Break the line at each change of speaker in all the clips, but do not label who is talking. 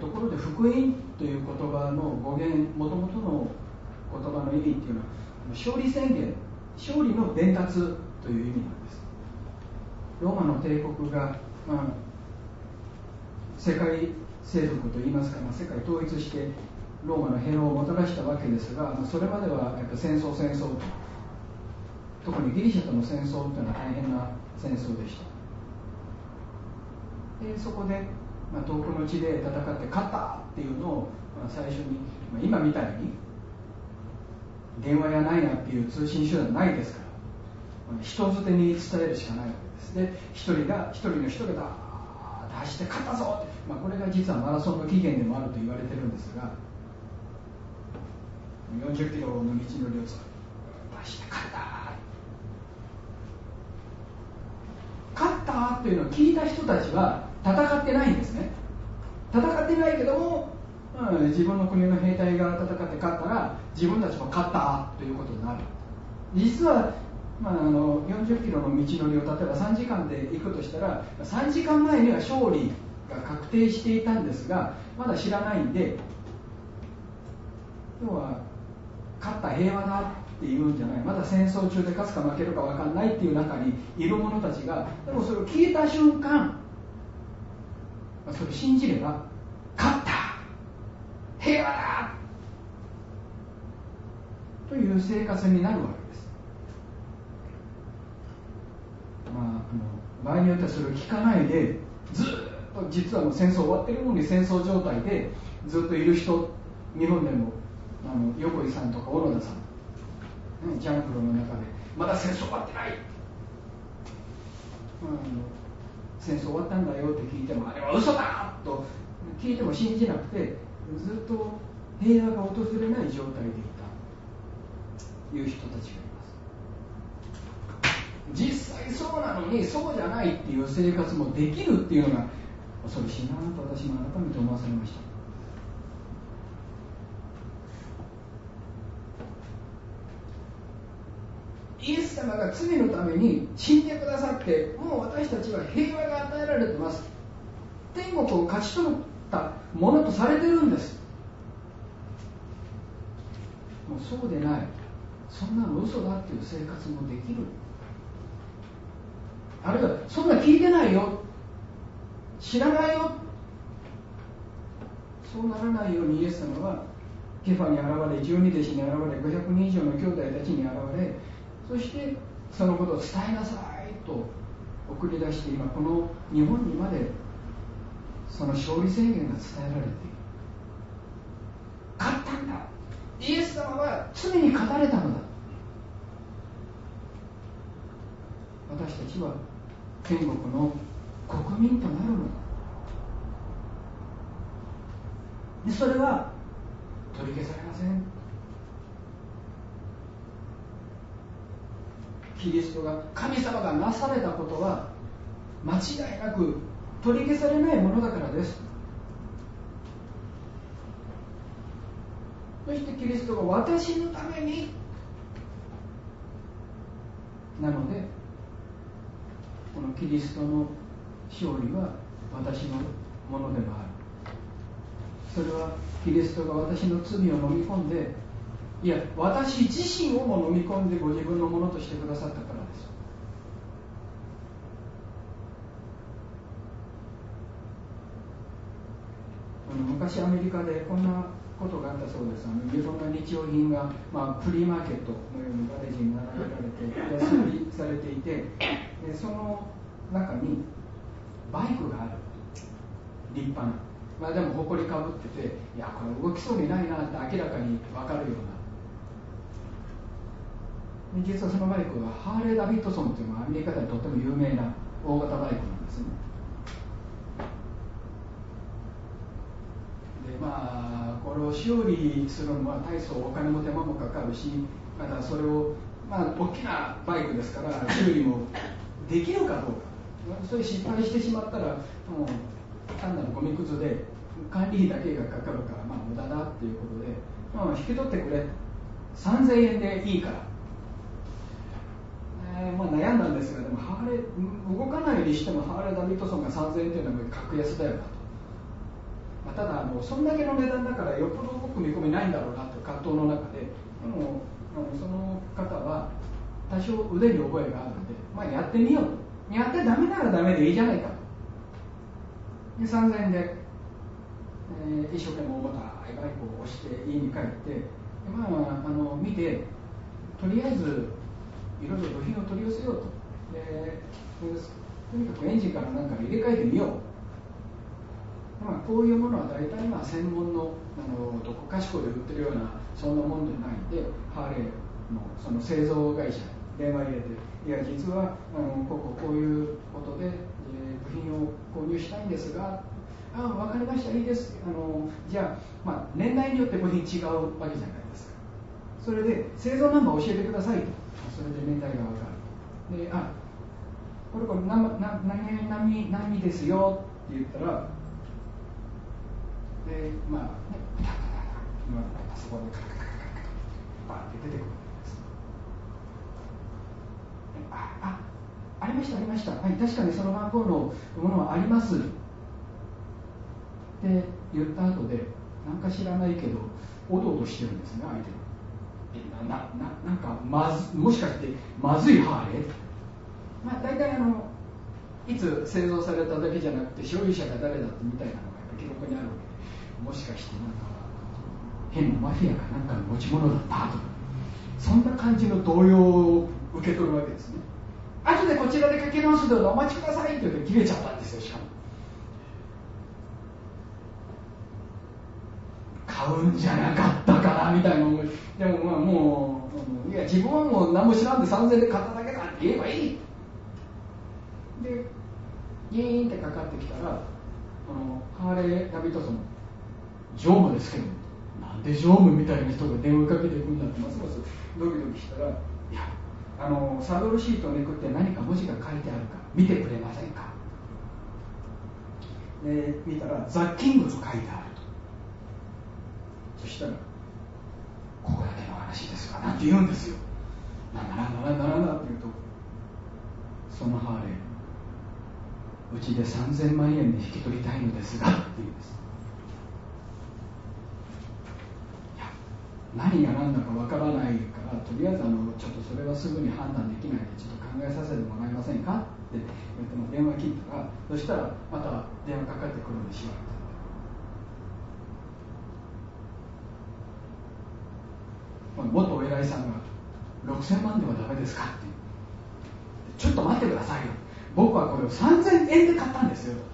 ところで福音という言葉の語源、もともとの言葉の意味っていうのは勝利宣言、勝利の伝達という意味なんです。ローマの帝国が、世界征服といいますか、世界統一してローマの平和をもたらしたわけですが、それまではやっぱ戦争と、特にギリシャとの戦争というのは大変な戦争でした。でそこで、遠くの地で戦って勝ったっていうのを、最初に、今みたいに電話やないなっていう通信手段ないですから、人づてに伝えるしかないわけです。で一人の人がダーッと走って勝ったぞって、これが実はマラソンの起源でもあると言われてるんですが、40キロの道のりをずっと走って勝ったというのを聞いた人たちは戦ってないんですね。戦ってないけども、自分の国の兵隊が戦って勝ったら自分たちも勝ったということになる。実は、40キロの道のりを例えば3時間で行くとしたら、3時間前には勝利が確定していたんですが、まだ知らないんで、要は勝った平和だっていうんじゃない、まだ戦争中で勝つか負けるか分かんないっていう中にいる者たちが、でもそれを聞いた瞬間、それを信じれば勝った平和だという生活になるわけです。場合によってはそれを聞かないでずっと、実はもう戦争終わってるのに戦争状態でずっといる人、日本でも横井さんとか小野田さん、ジャンプロの中でまだ戦争終わってない、戦争終わったんだよって聞いても、あれは嘘だと聞いても信じなくて、ずっと平和が訪れない状態でいたという人たちがいます。実際そうなのにそうじゃないっていう生活もできるっていうのが恐ろしいなと私も改めて思わされました。イエス様が罪のために死んでくださって、もう私たちは平和が与えられてます。天国を勝ち取ったものとされてるんです。もうそうでない、そんなの嘘だっていう生活もできる。あるいはそんな聞いてないよ、知らないよ、そうならないようにイエス様はケファに現れ、十二弟子に現れ、500人以上の兄弟たちに現れ、そしてそのことを伝えなさいと送り出して、今この日本にまでその勝利宣言が伝えられている。勝ったんだ、イエス様は罪に勝たれたのだ、私たちは天国の国民となるのだ。でそれは取り消されません。キリストが、神様がなされたことは間違いなく取り消されないものだからです。そしてキリストが私のためになので、このキリストの勝利は私のものでもある。それはキリストが私の罪を飲み込んで、いや私自身をも飲み込んでご自分のものとしてくださったからです。昔アメリカでこんなことがあったそうです。いろんな日用品が、フリーマーケットのようにガレージに並べられて安売りされていて、でその中にバイクがある、立派な、でも埃かぶってて、いやこれ動きそうにないなって明らかに分かるような。実はそのバイクはハーレー・ダビッドソンというのはアメリカではとても有名な大型バイクなんですね。でこれを修理するのは大層お金も手間もかかるし、またそれを、大きなバイクですから修理もできるかどうか、それ失敗してしまったらもう単なるゴミくずで管理費だけがかかるから無駄だっていうことで、引き取ってくれ、3000円でいいから、悩んだんですが、でもハーレー動かないにしてもハーレー・ダビッドソンが3000円というのは格安だよなと。 ただそんだけの値段だからよっぽど僕見込みないんだろうなという葛藤の中でその方は多少腕に覚えがあるので、まあ、やってみようと。やってダメならダメでいいじゃないかと。で3000円で、一生懸命重たいバイクを押して家に帰って、まあ、見てとりあえずいろいろ部品を取り寄せようと。でとにかくエンジンからなんか入れ替えてみよう。まあ、こういうものは大体専門のどこかしこで売ってるようなそんなもんじゃないんで、ハーレーのその製造会社に電話入れて、いや実はこういうことで、部品を購入したいんですが、分かりました、いいです、じゃあ、まあ、年代によって部品違うわけじゃないですか。それで製造ナンバー教えてくださいと。それで年代が分かる。で、これ何ですよって言ったら、で、まあ、パソコンでカタカタカタカタバーって出てくるわけです。ありました、ありました。はい、確かにその番号のものはあります。って言った後で、なんか知らないけど、おどおどしてるんですね、相手が。なんかもしかしてまずいハーレー？まあ、大体いつ製造されただけじゃなくて、所有者が誰だってみたいなのがやっぱ記録にあるわけで、もしかしてなんか変なマフィアかなんかの持ち物だったとか、そんな感じの動揺を受け取るわけですね。後でこちらでかけ直すのでお待ちくださいって言って切れちゃったんですよ。しかも買うんじゃなかったかなみたいな思いでも、まあ、もういや自分はもう何も知らんで3000円で買っただけだって言えばいいで、ギーンってかかってきたら、ハーレー・ダビッドソン常務ですけど、なんで常務みたいな人が電話かけていくんだってますますドキドキしたら、いやサドルシートをめくって何か文字が書いてあるか見てくれませんか。で見たらザッキングと書いてあると。そしたらここだけの話ですかなんて言うんですよ。なんだって言うと、そのハーレーうちで3000万円で引き取りたいのですがって言うんです。何が何だかわからないから、とりあえずちょっとそれはすぐに判断できないんでちょっと考えさせてもらえませんかって言っても電話切ったら、そしたらまた電話かかってくるんでしまった。元お偉いさんが6000万ではダメですかってちょっと待ってくださいよ、僕はこれを3000円で買ったんですよ。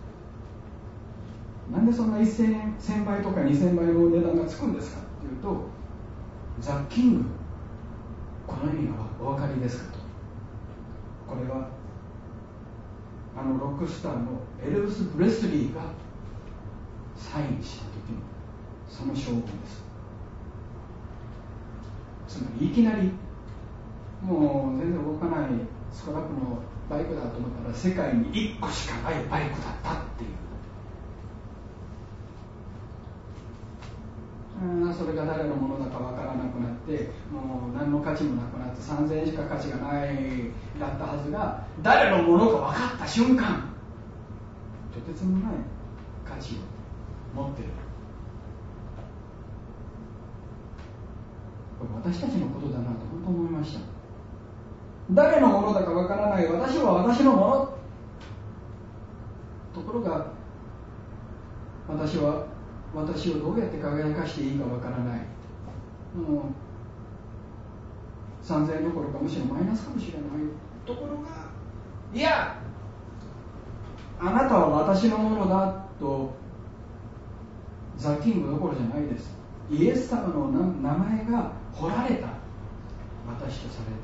なんでそんな1000倍とか2000倍の値段がつくんですかっていうと、ザッキング、この意味がお分かりですかと。これはロックスターのエルヴス・プレスリーがサインした時のその証拠です。つまりいきなりもう全然動かないスクラップのバイクだと思ったら世界に1個しかないバイクだったっていう、それが誰のものだかわからなくなって、もう何の価値もなくなって、3000円しか価値がないだったはずが、誰のものか分かった瞬間、とてつもない価値を持っている。これ私たちのことだなと本当思いました。誰のものだか分からない私は私のもの。ところが私は私をどうやって輝かしていいかわからない、3000円どころかむしろマイナスかもしれないところが、いやあなたは私のものだと、ザ・キングどころじゃないです。イエス様の名前が彫られた私とされ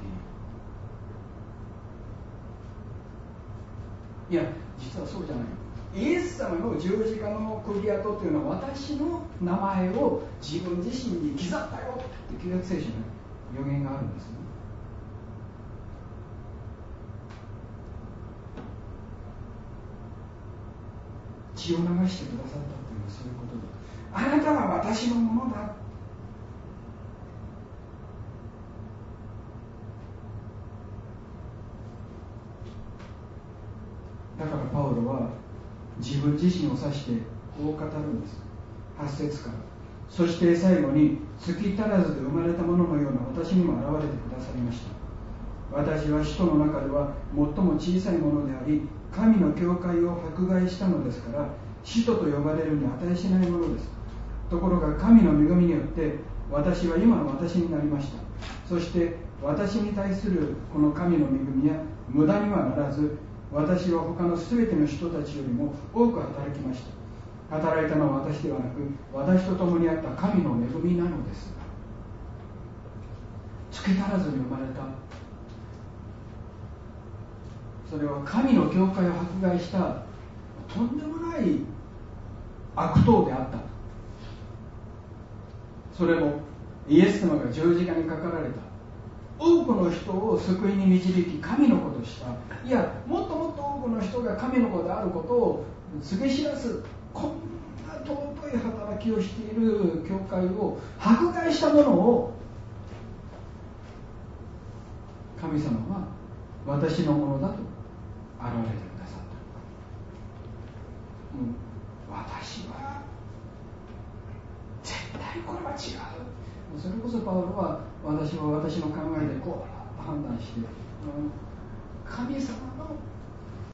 ている。いや実はそうじゃない。イエス様の十字架の釘跡というのは私の名前を自分自身に刻ったよって旧約聖書の予言があるんですね。血を流してくださったというのはそういうことだ。あなたは私のものだ。だからパウロは自分自身を指してこう語るんです。8節から。そして最後に、月足らずで生まれたもののような私にも現れてくださいました。私は使徒の中では最も小さいものであり、神の教会を迫害したのですから、使徒と呼ばれるに値しないものです。ところが神の恵みによって私は今の私になりました。そして私に対するこの神の恵みは無駄にはならず、私は他の全ての人たちよりも多く働きました。働いたのは私ではなく、私と共にあった神の恵みなのです。月足らずに生まれた、それは神の教会を迫害したとんでもない悪党であった。それもイエス様が十字架にかかられた多くの人を救いに導き神の子とした、いやもっともっと多くの人が神の子であることを告げ知らす、こんな尊い働きをしている教会を迫害したものを神様は私のものだと現れてくださった。私は絶対これは違う。それこそパウロは私は私の考えでこう判断して、神様の